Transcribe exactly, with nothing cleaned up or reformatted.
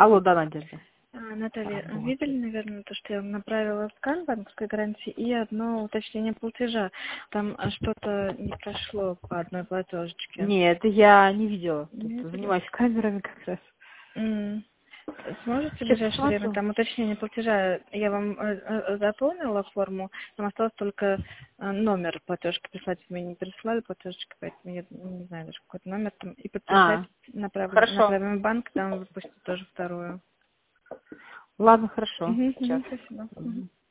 Алло, да, Надежда. А, Наталья, видели, наверное, то, что я вам направила скан банковской гарантии и одно уточнение платежа. Там а, что-то не прошло по одной платежечке. Нет, я не видела. Тут Не видели? занимаюсь камерами как раз. М. Сможете в Сейчас ближайшее время посмотрю. там уточнение платежа? Я вам э, э, заполнила форму, там осталось только э, номер платежки прислать. Вы мне не прислали платежечку, поэтому я не знаю даже какой-то номер там. И подписать А, направим, хорошо. направим в банк, там выпустят тоже вторую. Ладно, хорошо. Мгм, Сейчас. мгм, спасибо. Мгм. Мгм.